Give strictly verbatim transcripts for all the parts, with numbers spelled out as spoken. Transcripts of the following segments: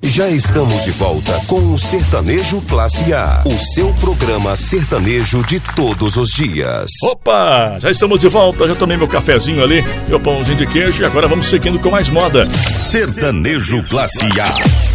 Já estamos de volta com o Sertanejo Classe A, o seu programa sertanejo de todos os dias. Opa, já estamos de volta, já tomei meu cafezinho ali, meu pãozinho de queijo e agora vamos seguindo com mais moda. Sertanejo Classe A.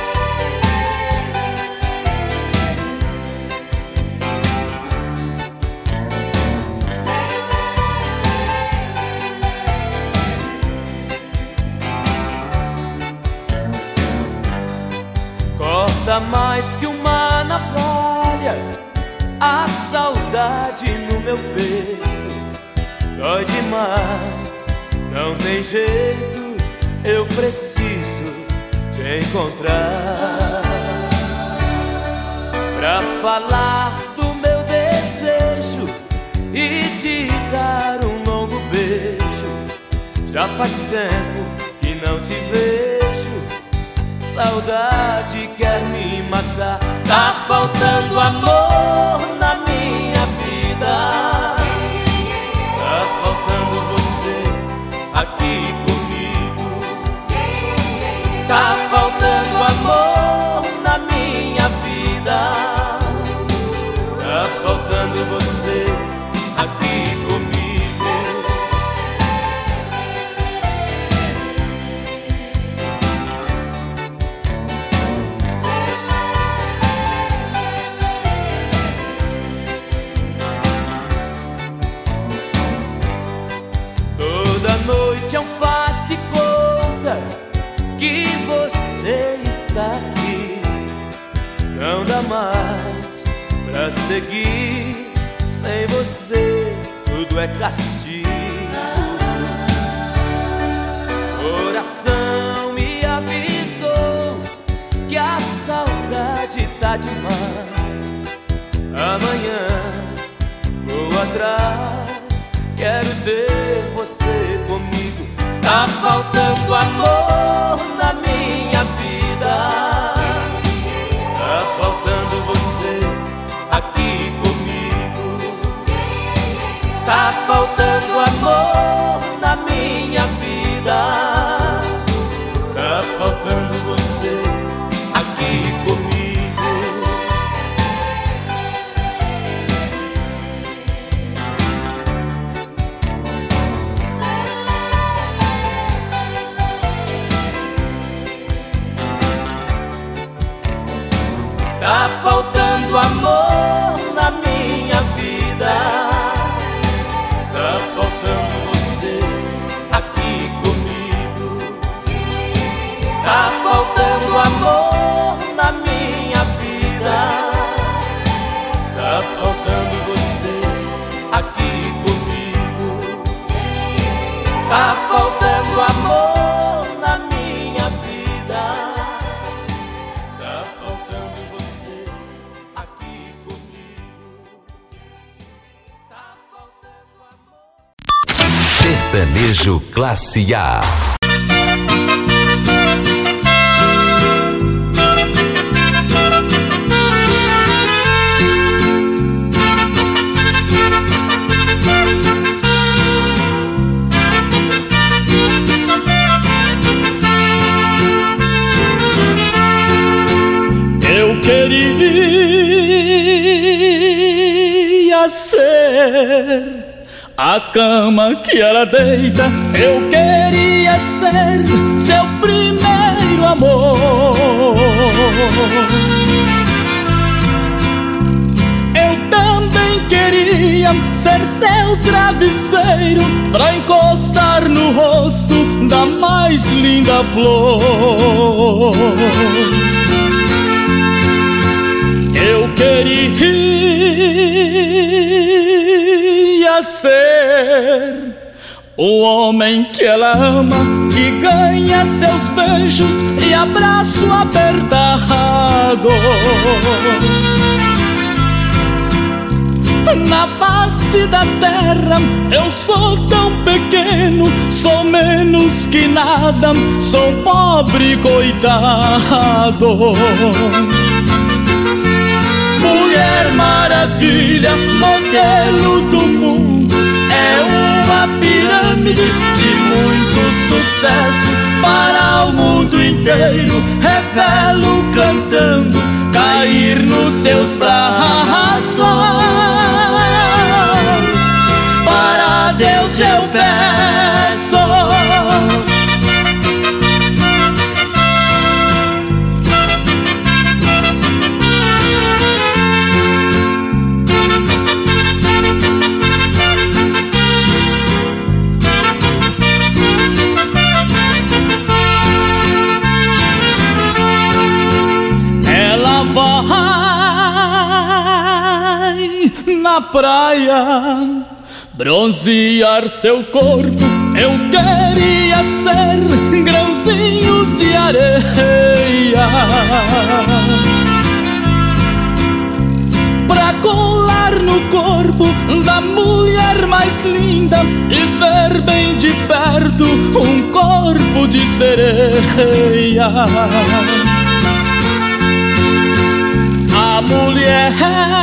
Mais que uma navalha, a saudade no meu peito dói demais, não tem jeito, eu preciso te encontrar pra falar do meu desejo e te dar um longo beijo. Já faz tempo que não te vejo, saudade quer me matar. Tá faltando amor na minha vida, tá faltando você aqui comigo. Tá faltando amor na minha vida, tá faltando você aqui comigo. Noite é um faz de conta que você está aqui. Não dá mais pra seguir, sem você tudo é castigo. Coração me avisou que a saudade tá demais. Amanhã vou atrás, quero ter você comigo. Tá faltando amor na minha vida, tá faltando você aqui comigo. Tá faltando amor na minha vida, tá faltando você aqui comigo. Tá faltando amor na minha vida, tá faltando você aqui comigo. Tá faltando amor na minha vida, tá faltando você aqui comigo. Tá faltando amor na minha vida, tá faltando você aqui comigo. Tá faltando amor. Sertanejo Classe A. Queria ser a cama que ela deita, eu queria ser seu primeiro amor. Eu também queria ser seu travesseiro pra encostar no rosto da mais linda flor. Eu queria ser o homem que ela ama, que ganha seus beijos e abraço apertado. Na face da terra eu sou tão pequeno, sou menos que nada, sou pobre coitado. Mulher maravilha, modelo do mundo, é uma pirâmide de muito sucesso para o mundo inteiro. Revelo cantando cair nos seus braços. Para Deus eu peço. Na praia bronzear seu corpo, eu queria ser grãozinhos de areia pra colar no corpo da mulher mais linda e ver bem de perto um corpo de sereia. A mulher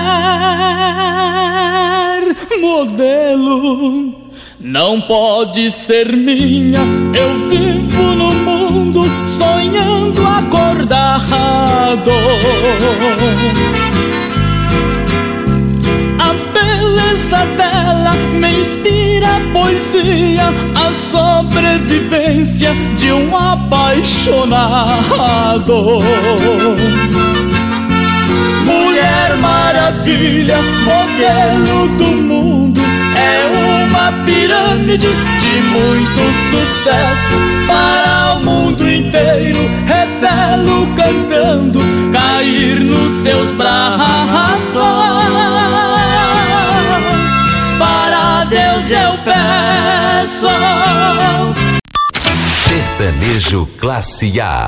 modelo não pode ser minha. Eu vivo no mundo sonhando acordado. A beleza dela me inspira poesia, a sobrevivência de um apaixonado. Mulher maravilha, modelo do mundo, é uma pirâmide de muito sucesso para o mundo inteiro. Revelo cantando cair nos seus braços. Para Deus eu peço. Sertanejo Classe A.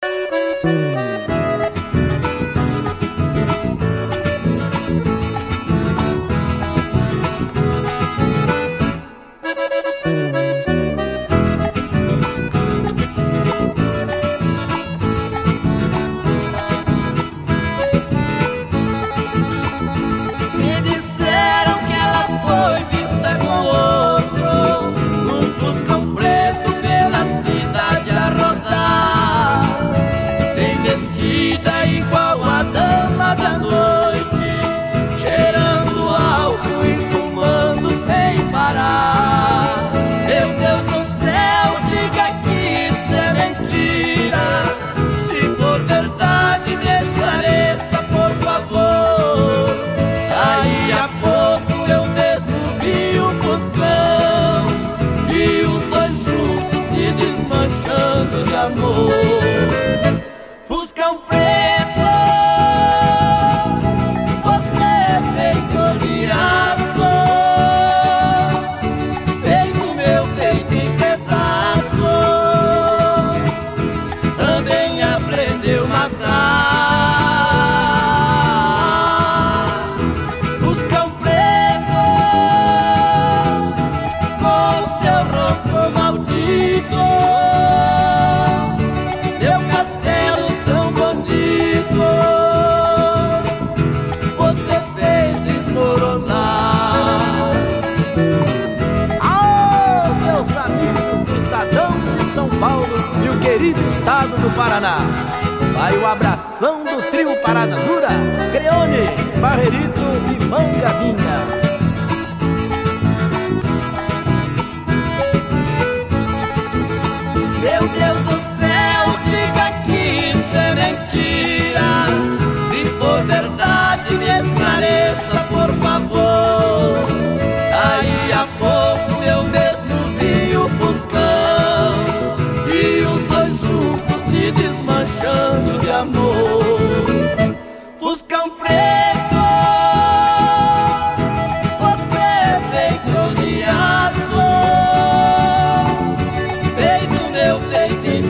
Paraná. Vai o abração do trio Parada Dura, Creone, Barrerito e Mangavinha. Meu Deus do céu, diga que isto é mentira. Se for verdade, me esclareça, por favor. Daí a pouco eu mesmo vi o Fuscão e os dois juntos se desmanchando de amor. Fuscão preto, você é feito de aço, fez o meu peito em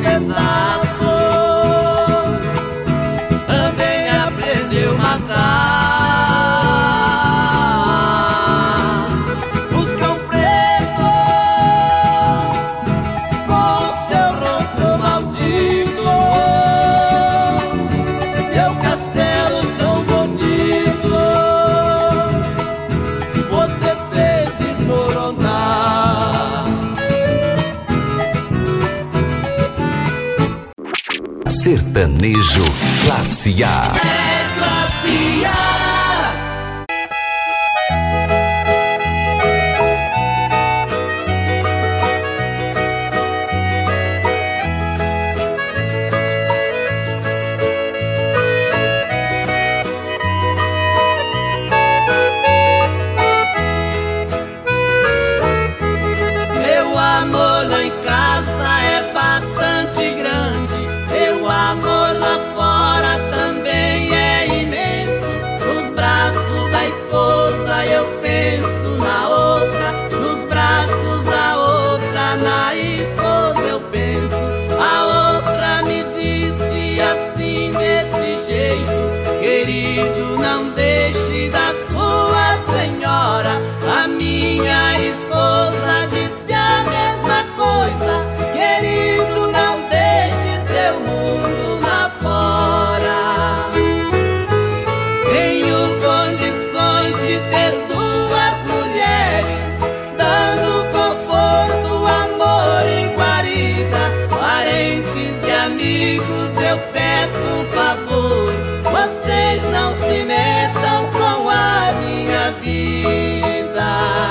Sertanejo Classe A. É Classe A. Querido, não deixe da sua senhora. A minha esposa disse a mesma coisa. Querido, não deixe seu mundo lá fora. Tenho condições de ter duas mulheres, dando conforto, amor e guarida. Parentes e amigos, eu peço um favor: vocês não se metam com a minha vida.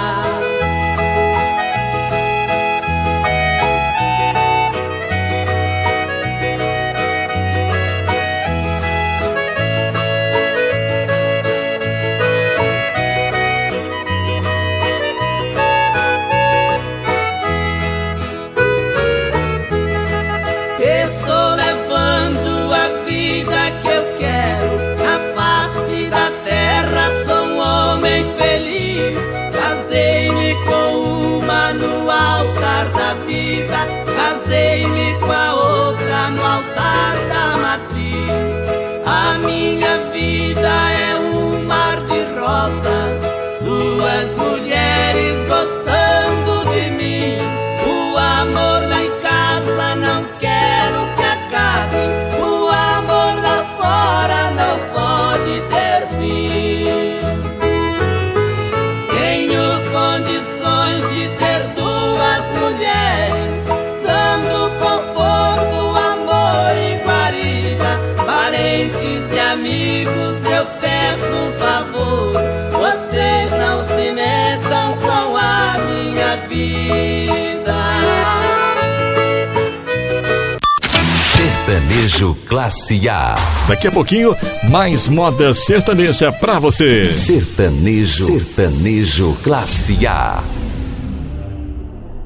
Estou levando a vida que eu quero na face da terra, sou um homem feliz. Casei-me com uma no altar da vida, casei-me com a outra no altar da matriz. A minha vida é um mar de rosas, duas mulheres gostando de mim. O amor lá em casa não quero que acabe, o amor lá fora não pode ter fim. Tenho condições de ter duas mulheres, dando conforto, amor e guarida. Parentes e amigos, eu peço um favor: vocês não se metam com a minha vida. Sertanejo Classe A. Daqui a pouquinho, mais moda sertaneja pra você. Sertanejo, Sertanejo Classe A.